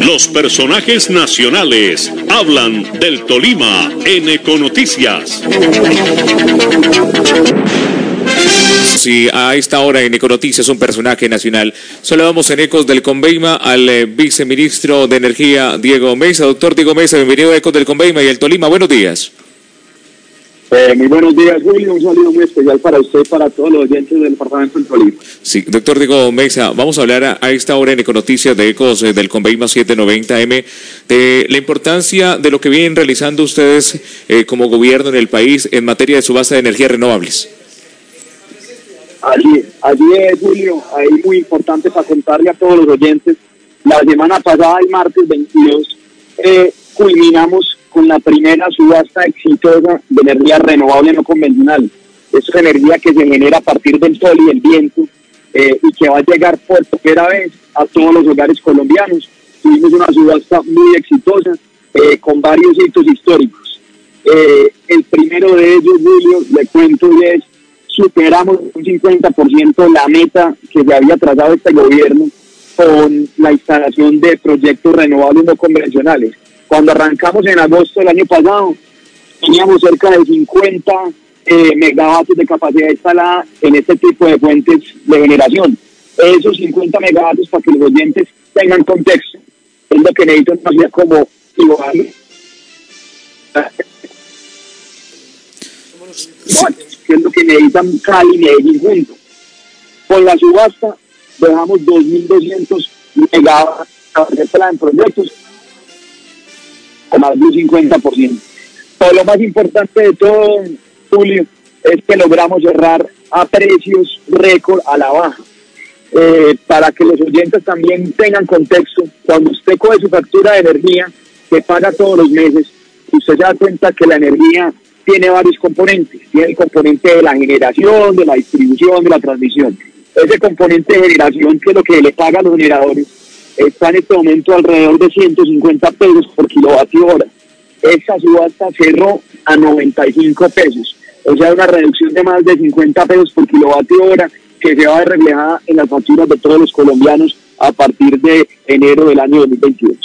Los personajes nacionales hablan del Tolima en Econoticias. Sí, a esta hora en Econoticias un personaje nacional. Saludamos en Ecos del Conveima al viceministro de Energía, Diego Mesa. Doctor Diego Mesa, bienvenido a Ecos del Conveima y el Tolima. Buenos días. Muy buenos días, Julio. Un saludo muy especial para usted y para todos los oyentes del departamento del Tolima. Sí, doctor Diego Mesa, vamos a hablar a esta hora en Econoticias de Ecos del Conveima 790M de la importancia de lo que vienen realizando ustedes como gobierno en el país en materia de subasta de energías renovables. Allí es, Julio, ahí muy importante para contarle a todos los oyentes. La semana pasada, el martes 22, culminamos con la primera subasta exitosa de energía renovable no convencional. Es energía que se genera a partir del sol y el viento y que va a llegar por primera vez a todos los hogares colombianos. Tuvimos una subasta muy exitosa con varios hitos históricos. El primero de ellos, Julio, le cuento, es superamos un 50% la meta que se había trazado este gobierno con la instalación de proyectos renovables no convencionales. Cuando arrancamos en agosto del año pasado, teníamos cerca de 50 megavatios de capacidad instalada en este tipo de fuentes de generación. Esos 50 megavatios, para que los oyentes tengan contexto, es lo que necesitan hacer como igual. Que es lo que necesitan Cali y Medellín juntos. Con la subasta dejamos 2.200 megavatios en proyectos con más de un 50%. Pero lo más importante de todo, Julio, es que logramos cerrar a precios récord a la baja. Para que los oyentes también tengan contexto, cuando usted coge su factura de energía que paga todos los meses, usted se da cuenta que la energía tiene varios componentes. Tiene el componente de la generación, de la distribución, de la transmisión. Ese componente de generación, que es lo que le paga a los generadores, está en este momento alrededor de 150 pesos por kilovatio hora. Esta subasta cerró a 95 pesos. O sea, una reducción de más de 50 pesos por kilovatio hora que se va a ver reflejada en las facturas de todos los colombianos a partir de enero del año 2022.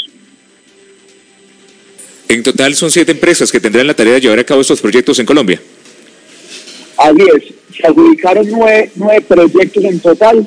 En total son 7 empresas que tendrán la tarea de llevar a cabo estos proyectos en Colombia. Así es, se adjudicaron 9 proyectos en total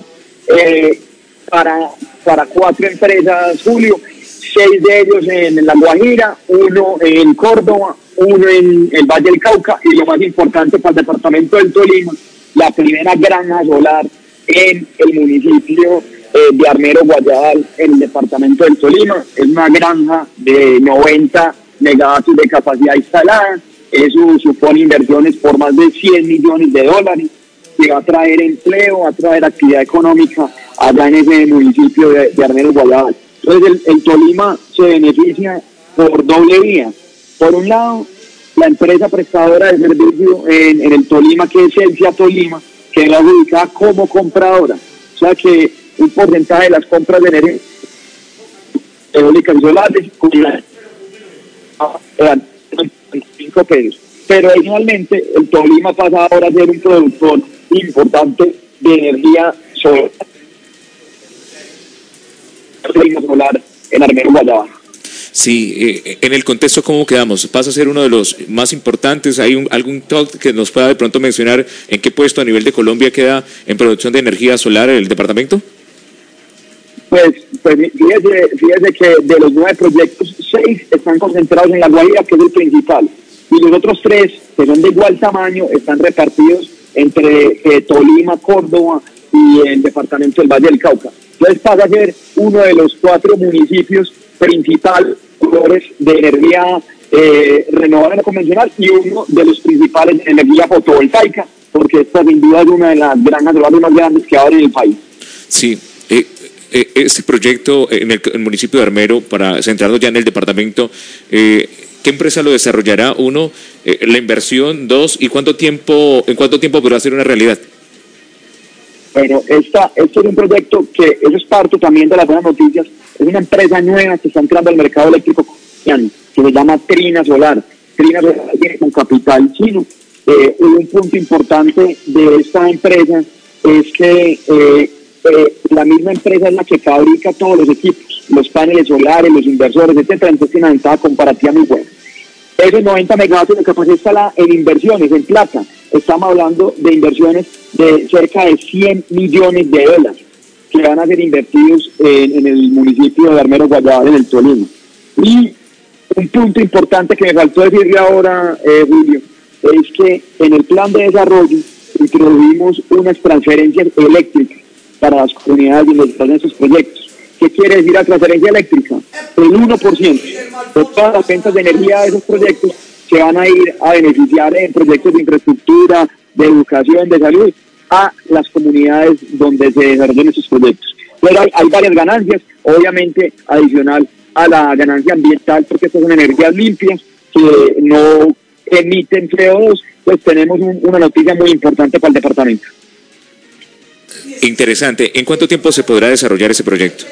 para 4 empresas, Julio, 6 de ellos en La Guajira, 1 en Córdoba, 1 en el Valle del Cauca y lo más importante para el departamento del Tolima, la primera granja solar en el municipio de Armero Guayabal, en el departamento del Tolima. Es una granja de 90 megavatios de capacidad instalada. Eso supone inversiones por más de $100 millones que va a traer empleo, va a traer actividad económica allá en ese municipio de Armero Guayabal. Entonces el Tolima se beneficia por doble vía. Por un lado, la empresa prestadora de servicio en el Tolima, que es Celsia Tolima, que es la ubicada como compradora. O sea que un porcentaje de las compras de energía eólicas y solares eran 5 pesos. Pero adicionalmente el Tolima pasa ahora a ser un productor importante de energía solar en Armero Guayabal. Sí, en el contexto, ¿cómo quedamos? ¿Pasa a ser uno de los más importantes? ¿Hay algún talk que nos pueda de pronto mencionar en qué puesto a nivel de Colombia queda en producción de energía solar el departamento? Pues fíjese que de los 9 proyectos, 6 están concentrados en La Guajira, que es el principal, y los otros 3, que son de igual tamaño, están repartidos entre Tolima, Córdoba y el departamento del Valle del Cauca. Entonces pasa a ser uno de los 4 municipios principales de energía renovable no convencional y uno de los principales de energía fotovoltaica, porque esta sin duda es una de las granjas solares más grandes que hay en el país. Sí, este proyecto en el municipio de Armero, para centrarnos ya en el departamento, ¿qué empresa lo desarrollará? 1, la inversión, 2, ¿y en cuánto tiempo podrá ser una realidad? Bueno, esto es un proyecto que, eso es parte también de las buenas noticias, es una empresa nueva que está entrando al mercado eléctrico colombiano, que se llama Trina Solar. Trina Solar tiene un capital chino. Un punto importante de esta empresa es que la misma empresa es la que fabrica todos los equipos, los paneles solares, los inversores, etcétera, entonces tiene una ventaja comparativa muy buena. Esos 90 megavatios de capacidad está en inversiones, en plata. Estamos hablando de inversiones de cerca de 100 millones de dólares que van a ser invertidos en el municipio de Armero Guayabal, en el Tolima. Y un punto importante que me faltó decirle ahora, Julio, es que en el plan de desarrollo introdujimos unas transferencias eléctricas para las comunidades donde están esos proyectos. ¿Qué quiere decir la transferencia eléctrica? El 1% de todas las ventas de energía de esos proyectos se van a ir a beneficiar en proyectos de infraestructura, de educación, de salud, a las comunidades donde se desarrollen esos proyectos. Pero hay varias ganancias, obviamente adicional a la ganancia ambiental, porque estas son energías limpias que no emiten CO2, pues tenemos una noticia muy importante para el departamento. Interesante. ¿En cuánto tiempo se podrá desarrollar ese proyecto?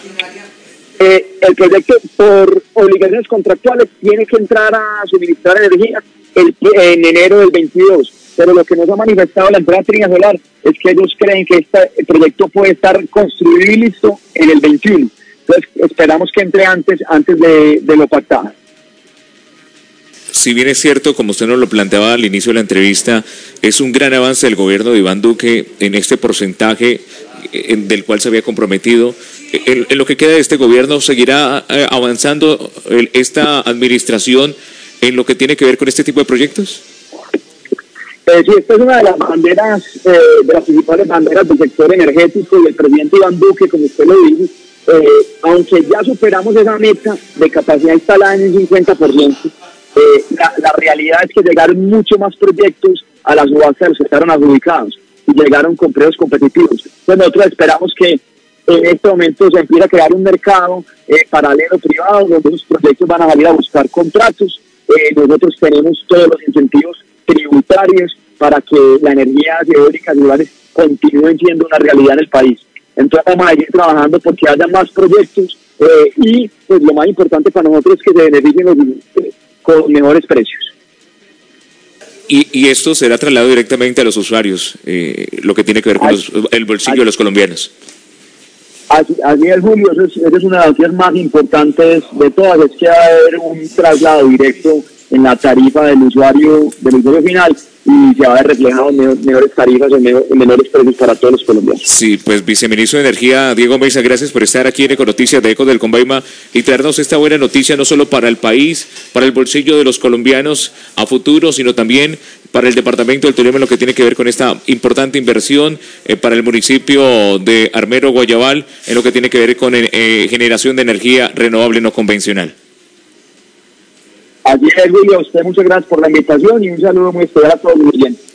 El proyecto, por obligaciones contractuales, tiene que entrar a suministrar energía en enero del 22. Pero lo que nos ha manifestado la empresa Trina Solar es que ellos creen que el proyecto puede estar construido y listo en el 21. Entonces esperamos que entre antes de lo pactado. Si bien es cierto, como usted nos lo planteaba al inicio de la entrevista, es un gran avance del gobierno de Iván Duque en este porcentaje del cual se había comprometido. En lo que queda de este gobierno, ¿seguirá avanzando esta administración en lo que tiene que ver con este tipo de proyectos? Sí, esta es una de las banderas, de las principales banderas del sector energético, y el presidente Iván Duque, como usted lo dijo, aunque ya superamos esa meta de capacidad instalada en un 50%, la realidad es que llegaron mucho más proyectos a la subasta de los que estaban adjudicados y llegaron con precios competitivos. Entonces nosotros esperamos que en este momento se empiece a crear un mercado paralelo privado donde esos proyectos van a salir a buscar contratos. Nosotros tenemos todos los incentivos tributarios para que la energía eólica y solares continúen siendo una realidad en el país. Entonces vamos a seguir trabajando porque haya más proyectos y pues lo más importante para nosotros es que se beneficien los con mejores precios. Y esto será trasladado directamente a los usuarios, lo que tiene que ver con el bolsillo de los colombianos. Así es, Julio, esa es una de las más importantes de todas, es que va a haber un traslado directo en la tarifa del usuario final y se va a ver reflejado en mejores tarifas, en menores precios para todos los colombianos. Sí, pues viceministro de Energía, Diego Mesa, gracias por estar aquí en Econoticias de Ecos del Combaima y traernos esta buena noticia no solo para el país, para el bolsillo de los colombianos a futuro, sino también para el departamento del Tolima en lo que tiene que ver con esta importante inversión para el municipio de Armero Guayabal, en lo que tiene que ver con generación de energía renovable no convencional. Así es, Julio, a usted muchas gracias por la invitación y un saludo muy especial a todos los oyentes.